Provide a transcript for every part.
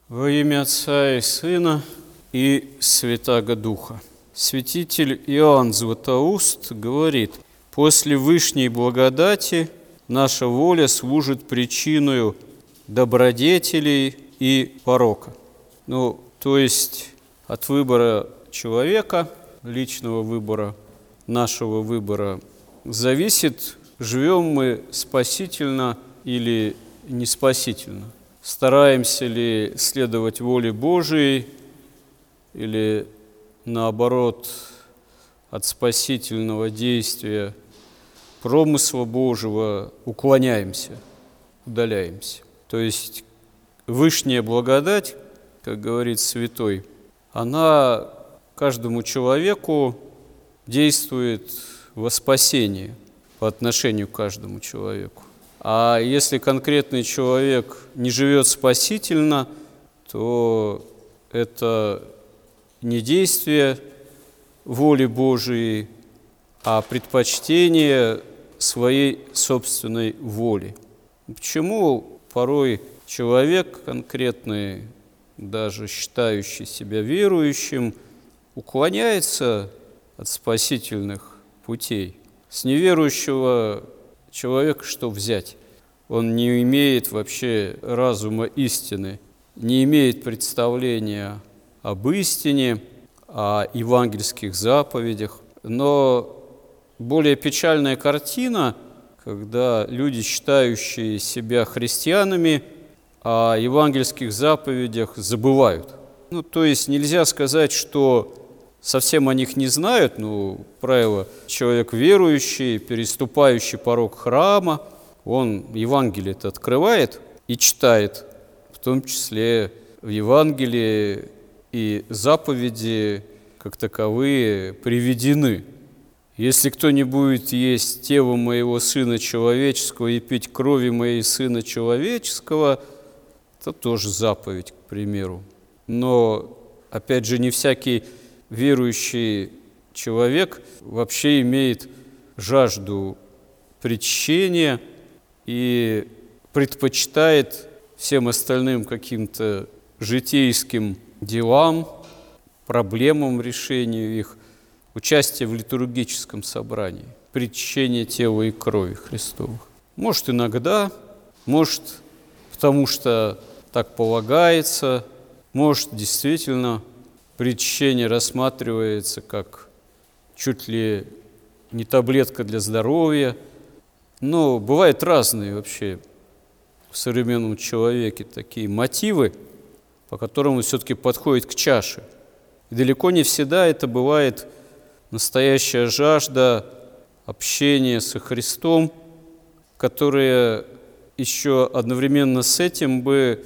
Во имя Отца и Сына и Святаго Духа. Святитель Иоанн Златоуст говорит: «После вышней благодати наша воля служит причиною добродетелей и порока». То есть от выбора человека, личного выбора, нашего выбора, зависит, живем мы спасительно или не спасительно. Стараемся ли следовать воле Божией или, наоборот, от спасительного действия промысла Божьего уклоняемся, удаляемся. То есть вышняя благодать, как говорит святой, она каждому человеку действует во спасение по отношению к каждому человеку. А если конкретный человек не живет спасительно, то это не действие воли Божией, а предпочтение своей собственной воли. Почему порой человек конкретный, даже считающий себя верующим, уклоняется от спасительных путей? С неверующего человека что взять? Он не имеет вообще разума истины, не имеет представления об истине, о евангельских заповедях. Но более печальная картина, когда люди, считающие себя христианами, о евангельских заповедях забывают. То есть нельзя сказать, что совсем о них не знают. Правило, человек верующий, переступающий порог храма, он Евангелие-то открывает и читает, в том числе в Евангелии и заповеди как таковые приведены. Если кто не будет есть тело моего Сына Человеческого и пить крови моей Сына Человеческого, это тоже заповедь, к примеру. Но, опять же, не всякий верующий человек вообще имеет жажду причащения и предпочитает всем остальным каким-то житейским делам, проблемам, решению их, участие в литургическом собрании, причащение тела и крови Христовых. Может, иногда, может, потому что так полагается, может, действительно, причащение рассматривается как чуть ли не таблетка для здоровья. Но бывают разные вообще в современном человеке такие мотивы, по которым он все-таки подходит к чаше. И далеко не всегда это бывает настоящая жажда общения со Христом, которая еще одновременно с этим бы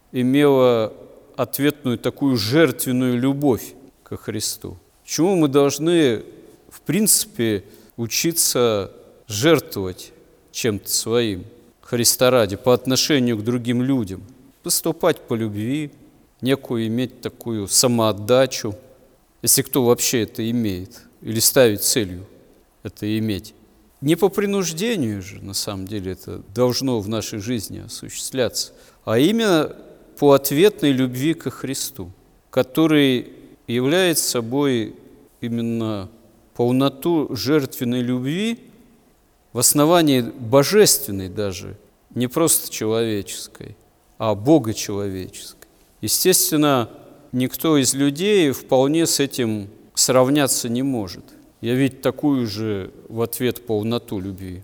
имела ответную такую жертвенную любовь ко Христу. Чему мы должны, в принципе, учиться жертвовать чем-то своим Христа ради по отношению к другим людям, поступать по любви, некую иметь такую самоотдачу, если кто вообще это имеет, или ставить целью это иметь. Не по принуждению же, на самом деле, это должно в нашей жизни осуществляться, а именно по ответной любви ко Христу, который является собой именно полноту жертвенной любви в основании божественной даже, не просто человеческой, а богочеловеческой. Естественно, никто из людей вполне с этим сравняться не может. Явить такую же в ответ полноту любви.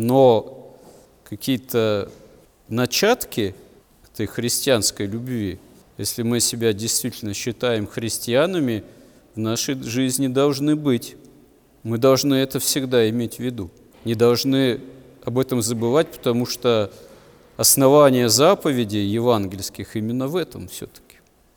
Но какие-то начатки этой христианской любви, если мы себя действительно считаем христианами, в нашей жизни должны быть. Мы должны это всегда иметь в виду. Не должны об этом забывать, потому что основание заповедей евангельских именно в этом все-таки.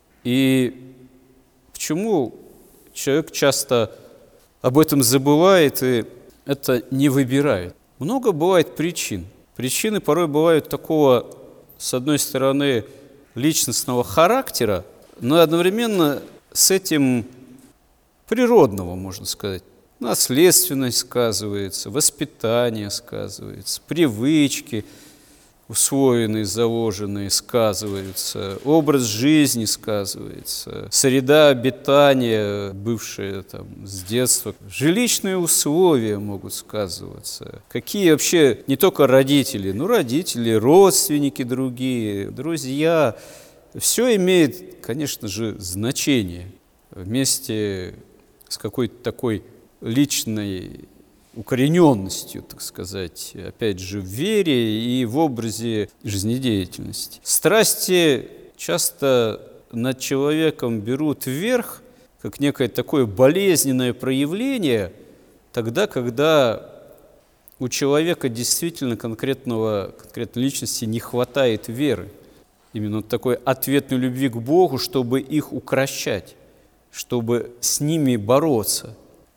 И почему человек часто об этом забывает и это не выбирает? Много бывает причин. Причины порой бывают такого, с одной стороны, личностного характера, но одновременно с этим природного, можно сказать. Наследственность сказывается, воспитание сказывается, привычки, условенные, заложенные сказываются, образ жизни сказывается, среда обитания, бывшая там с детства, жилищные условия могут сказываться. Какие вообще не только родители, но родители, родственники другие, друзья. Все имеет, конечно же, значение вместе с какой-то такой личной укорененностью, так сказать, опять же, в вере и в образе жизнедеятельности. Страсти часто над человеком берут вверх, как некое такое болезненное проявление, тогда, когда у человека действительно конкретной личности не хватает веры, именно такой ответной любви к Богу, чтобы их укрощать, чтобы с ними бороться.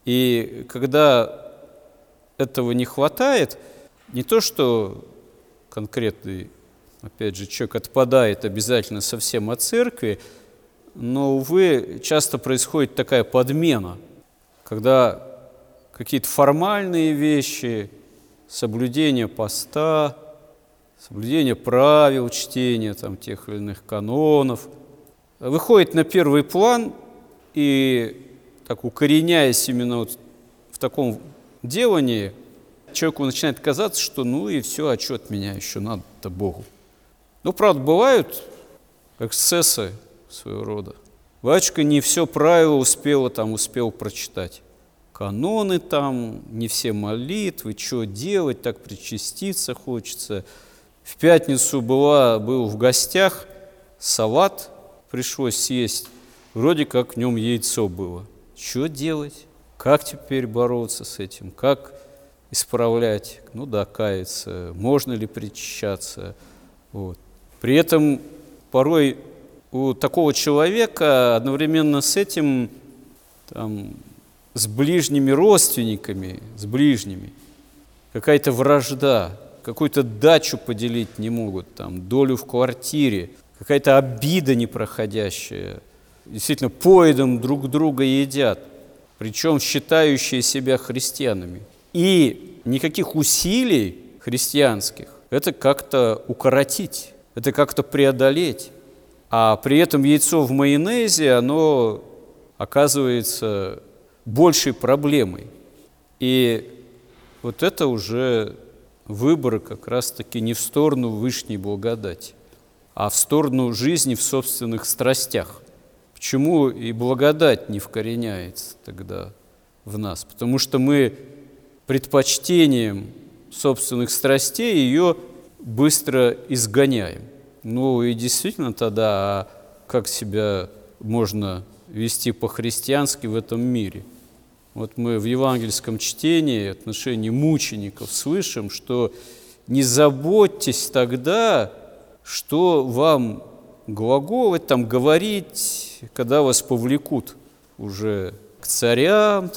И когда этого не хватает, не то, что конкретный, опять же, человек отпадает обязательно совсем от церкви, но, увы, часто происходит такая подмена, когда какие-то формальные вещи, соблюдение поста, соблюдение правил чтения там, тех или иных канонов, выходит на первый план и, так укореняясь именно вот в таком делании, человеку начинает казаться, что ну и все, а что от меня еще надо-то Богу. Ну, правда, бывают эксцессы своего рода. Батюшка не все правило успел прочитать. Каноны там, не все молитвы, что делать, так причаститься хочется. В пятницу был в гостях, салат пришлось съесть, вроде как в нем яйцо было. Что делать? Как теперь бороться с этим? Как исправлять? Ну да, каяться. Можно ли причащаться? Вот. При этом порой у такого человека одновременно с этим с ближними родственниками, с ближними, какая-то вражда, какую-то дачу поделить не могут, долю в квартире, какая-то обида непроходящая. Действительно, поедом друг друга едят, причем считающие себя христианами. И никаких усилий христианских это как-то укоротить, это как-то преодолеть. А при этом яйцо в майонезе, оно оказывается большей проблемой. И вот это уже выбор как раз-таки не в сторону вышней благодати, а в сторону жизни в собственных страстях. Почему и благодать не вкореняется тогда в нас? Потому что мы предпочтением собственных страстей ее быстро изгоняем. Ну и действительно тогда, как себя можно вести по-христиански в этом мире? Вот мы в евангельском чтении отношении мучеников слышим, что не заботьтесь тогда, что вам глаголать, говорить, когда вас повлекут уже к царям,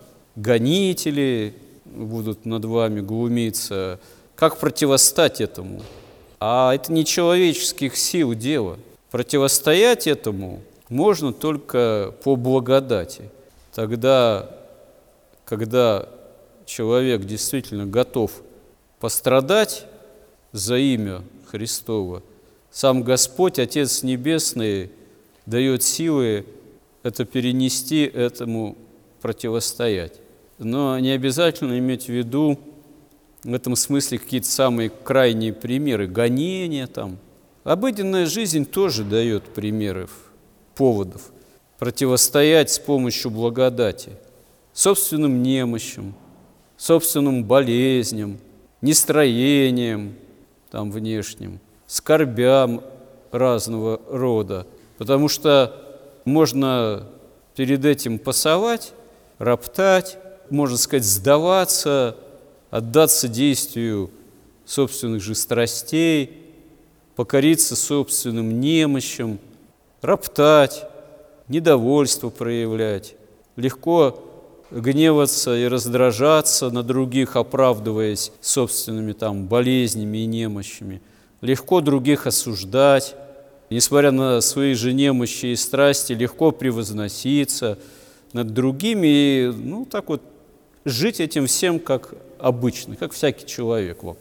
гонители будут над вами глумиться. Как противостать этому? А это не человеческих сил дело. Противостоять этому можно только по благодати. Тогда, когда человек действительно готов пострадать за имя Христово, сам Господь, Отец Небесный, дает силы это перенести, этому противостоять. Но не обязательно иметь в виду в этом смысле какие-то самые крайние примеры, гонения Обыденная жизнь тоже дает примеры, поводов противостоять с помощью благодати собственным немощам, собственным болезням, нестроениям внешним, скорбям разного рода, потому что можно перед этим пасовать, роптать, можно сказать, сдаваться, отдаться действию собственных же страстей, покориться собственным немощам, роптать, недовольство проявлять, легко гневаться и раздражаться на других, оправдываясь собственными болезнями и немощами, легко других осуждать, несмотря на свои же немощи и страсти, легко превозноситься над другими и жить этим всем как обычно, как всякий человек вокруг.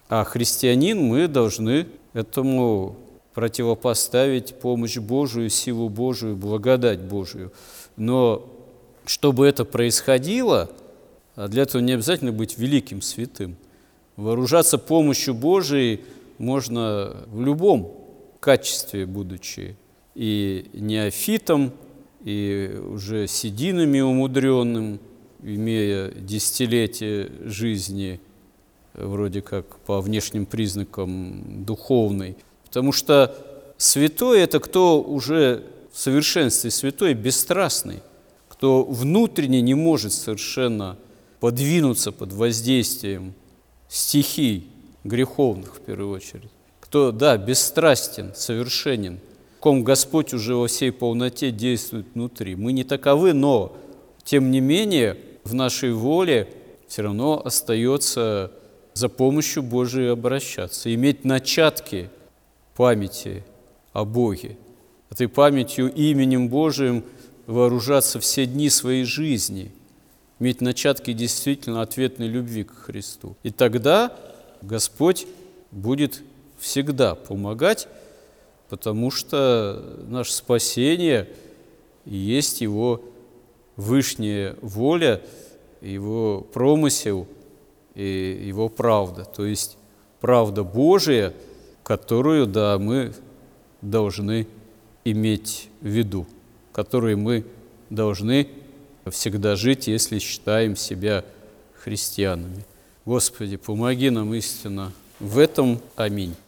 А христианин, мы должны этому противопоставить помощь Божию, силу Божию, благодать Божию. Но чтобы это происходило, для этого не обязательно быть великим святым. Вооружаться помощью Божией можно в любом качестве, будучи и неофитом, и уже сединами умудренным, имея десятилетия жизни, вроде как по внешним признакам духовной. Потому что святой – это кто уже в совершенстве святой, бесстрастный, кто внутренне не может совершенно подвинуться под воздействием стихий греховных, в первую очередь. Кто, да, бесстрастен, совершенен, в ком Господь уже во всей полноте действует внутри. Мы не таковы, но, тем не менее, в нашей воле все равно остается за помощью Божией обращаться, иметь начатки памяти о Боге, этой памятью именем Божиим вооружаться все дни своей жизни, иметь начатки действительно ответной любви к Христу. И тогда Господь будет всегда помогать, потому что наше спасение и есть Его вышняя воля, Его промысел и Его правда, то есть правда Божия, которую, да, мы должны иметь в виду, которой мы должны всегда жить, если считаем себя христианами. Господи, помоги нам истинно в этом. Аминь.